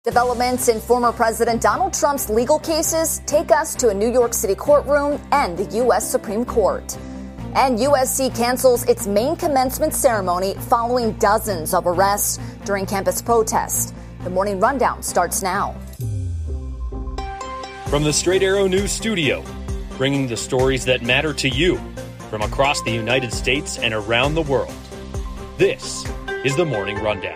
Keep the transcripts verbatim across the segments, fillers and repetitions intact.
Developments in former President Donald Trump's legal cases take us to a New York City courtroom and the U S Supreme Court. And U S C cancels its main commencement ceremony following dozens of arrests during campus protests. The Morning Rundown starts now. From the Straight Arrow News studio, bringing the stories that matter to you from across the United States and around the world. This is the Morning Rundown.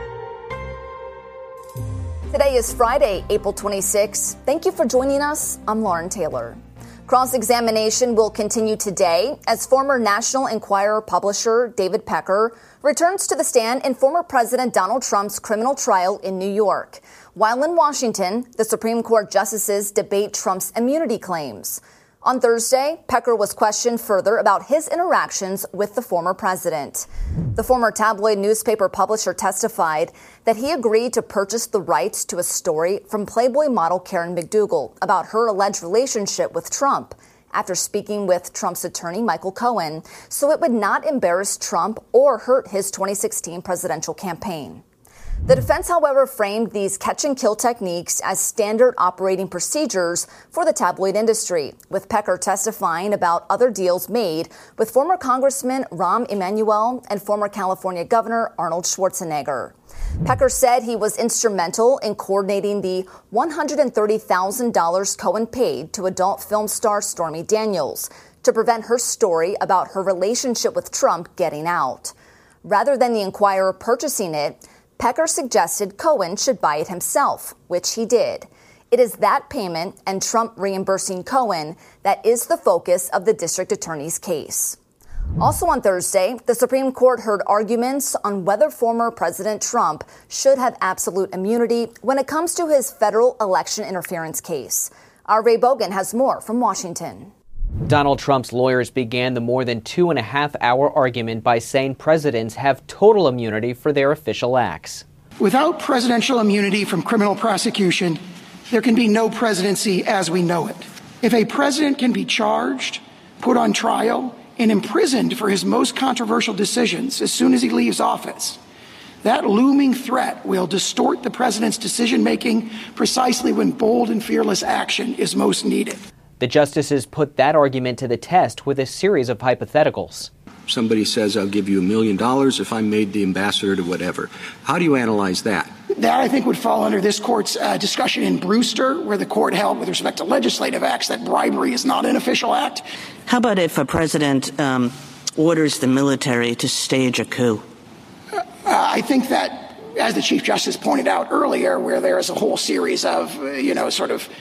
Today is Friday, April twenty-sixth. Thank you for joining us. I'm Lauren Taylor. Cross-examination will continue today as former National Enquirer publisher David Pecker returns to the stand in former President Donald Trump's criminal trial in New York. While in Washington, the Supreme Court justices debate Trump's immunity claims. On Thursday, Pecker was questioned further about his interactions with the former president. The former tabloid newspaper publisher testified that he agreed to purchase the rights to a story from Playboy model Karen McDougal about her alleged relationship with Trump after speaking with Trump's attorney Michael Cohen, so it would not embarrass Trump or hurt his twenty sixteen presidential campaign. The defense, however, framed these catch-and-kill techniques as standard operating procedures for the tabloid industry, with Pecker testifying about other deals made with former Congressman Rahm Emanuel and former California Governor Arnold Schwarzenegger. Pecker said he was instrumental in coordinating the one hundred thirty thousand dollars Cohen paid to adult film star Stormy Daniels to prevent her story about her relationship with Trump getting out. Rather than the Enquirer purchasing it, Pecker suggested Cohen should buy it himself, which he did. It is that payment and Trump reimbursing Cohen that is the focus of the district attorney's case. Also on Thursday, the Supreme Court heard arguments on whether former President Trump should have absolute immunity when it comes to his federal election interference case. Our Ray Bogan has more from Washington. Donald Trump's lawyers began the more than two and a half hour argument by saying presidents have total immunity for their official acts. Without presidential immunity from criminal prosecution, there can be no presidency as we know it. If a president can be charged, put on trial, and imprisoned for his most controversial decisions as soon as he leaves office, that looming threat will distort the president's decision-making precisely when bold and fearless action is most needed. The justices put that argument to the test with a series of hypotheticals. Somebody says, I'll give you a million dollars if I'm made the ambassador to whatever. How do you analyze that? That, I think, would fall under this court's uh, discussion in Brewster, where the court held with respect to legislative acts that bribery is not an official act. How about if a president um, orders the military to stage a coup? Uh, I think that, as the Chief Justice pointed out earlier, where there is a whole series of, uh, you know, sort of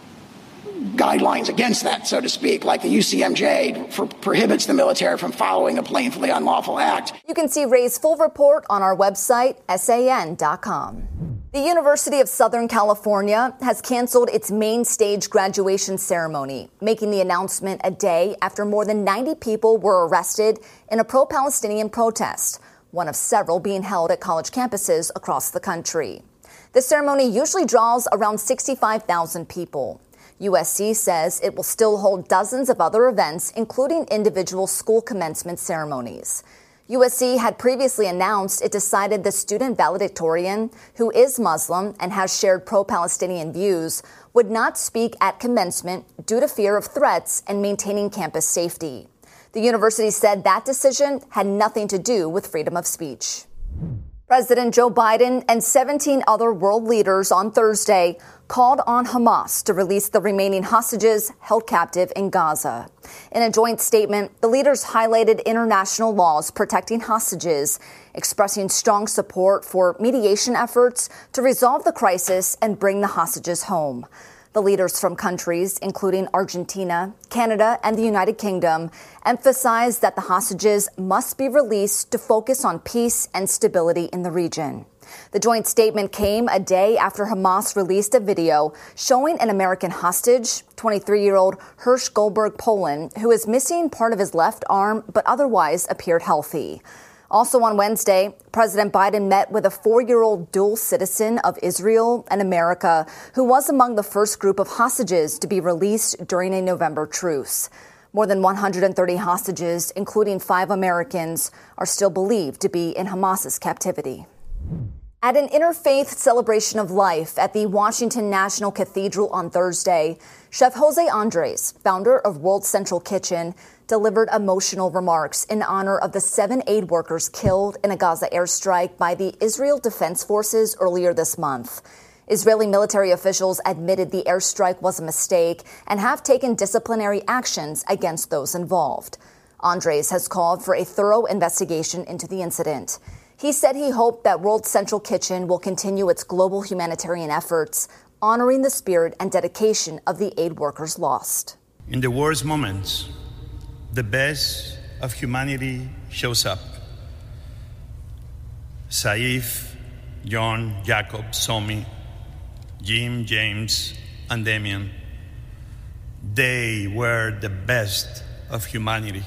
guidelines against that, so to speak, like the U C M J for, prohibits the military from following a plainly unlawful act. You can see Ray's full report on our website, S A N dot com. The University of Southern California has canceled its main stage graduation ceremony, making the announcement a day after more than ninety people were arrested in a pro-Palestinian protest, one of several being held at college campuses across the country. The ceremony usually draws around sixty-five thousand people. U S C says it will still hold dozens of other events, including individual school commencement ceremonies. U S C had previously announced it decided the student valedictorian, who is Muslim and has shared pro-Palestinian views, would not speak at commencement due to fear of threats and maintaining campus safety. The university said that decision had nothing to do with freedom of speech. President Joe Biden and seventeen other world leaders on Thursday called on Hamas to release the remaining hostages held captive in Gaza. In a joint statement, the leaders highlighted international laws protecting hostages, expressing strong support for mediation efforts to resolve the crisis and bring the hostages home. The leaders from countries including Argentina, Canada, and the United Kingdom emphasized that the hostages must be released to focus on peace and stability in the region. The joint statement came a day after Hamas released a video showing an American hostage, twenty-three-year-old Hirsch Goldberg Poland, who is missing part of his left arm but otherwise appeared healthy. Also on Wednesday, President Biden met with a four-year-old dual citizen of Israel and America who was among the first group of hostages to be released during a November truce. More than one hundred thirty hostages, including five Americans, are still believed to be in Hamas's captivity. At an interfaith celebration of life at the Washington National Cathedral on Thursday, Chef Jose Andres, founder of World Central Kitchen, delivered emotional remarks in honor of the seven aid workers killed in a Gaza airstrike by the Israel Defense Forces earlier this month. Israeli military officials admitted the airstrike was a mistake and have taken disciplinary actions against those involved. Andres has called for a thorough investigation into the incident. He said he hoped that World Central Kitchen will continue its global humanitarian efforts, honoring the spirit and dedication of the aid workers lost. In the worst moments, the best of humanity shows up. Saif, John, Jacob, Somi, Jim, James, and Damien. They were the best of humanity.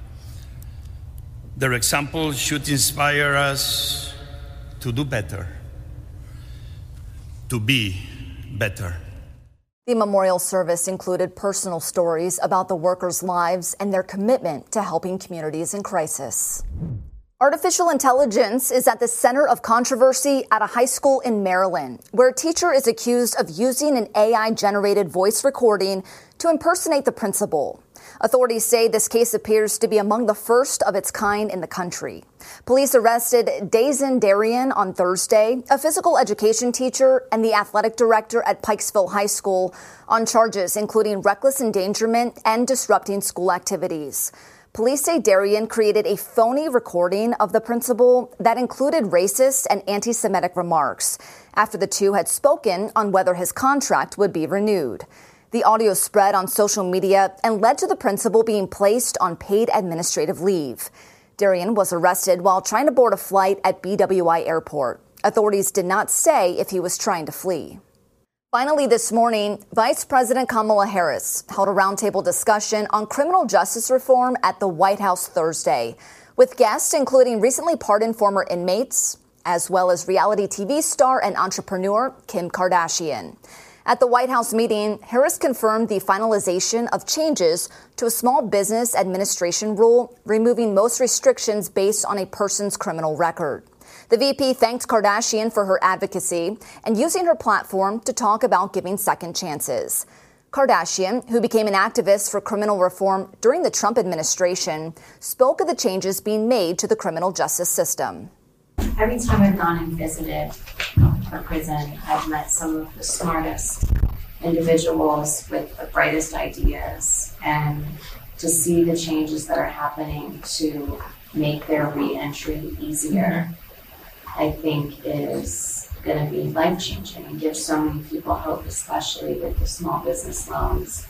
Their example should inspire us to do better, to be better. The memorial service included personal stories about the workers' lives and their commitment to helping communities in crisis. Artificial intelligence is at the center of controversy at a high school in Maryland, where a teacher is accused of using an A I-generated voice recording to impersonate the principal. Authorities say this case appears to be among the first of its kind in the country. Police arrested Dazen Darian on Thursday, a physical education teacher and the athletic director at Pikesville High School, on charges including reckless endangerment and disrupting school activities. Police say Darian created a phony recording of the principal that included racist and anti-Semitic remarks after the two had spoken on whether his contract would be renewed. The audio spread on social media and led to the principal being placed on paid administrative leave. Darian was arrested while trying to board a flight at B W I Airport. Authorities did not say if he was trying to flee. Finally, this morning, Vice President Kamala Harris held a roundtable discussion on criminal justice reform at the White House Thursday, with guests including recently pardoned former inmates, as well as reality T V star and entrepreneur Kim Kardashian. At the White House meeting, Harris confirmed the finalization of changes to a small business administration rule, removing most restrictions based on a person's criminal record. The V P thanked Kardashian for her advocacy and using her platform to talk about giving second chances. Kardashian, who became an activist for criminal reform during the Trump administration, spoke of the changes being made to the criminal justice system. Every time I've gone and visited a prison, I've met some of the smartest individuals with the brightest ideas, and to see the changes that are happening to make their re-entry easier, I think is going to be life-changing and give so many people hope, especially with the small business loans.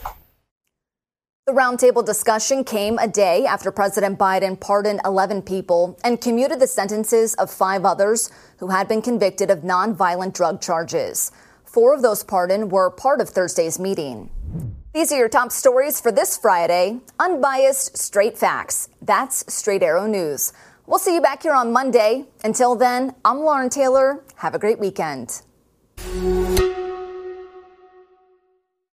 The roundtable discussion came a day after President Biden pardoned eleven people and commuted the sentences of five others who had been convicted of nonviolent drug charges. Four of those pardoned were part of Thursday's meeting. These are your top stories for this Friday. Unbiased, straight facts. That's Straight Arrow News. We'll see you back here on Monday. Until then, I'm Lauren Taylor. Have a great weekend.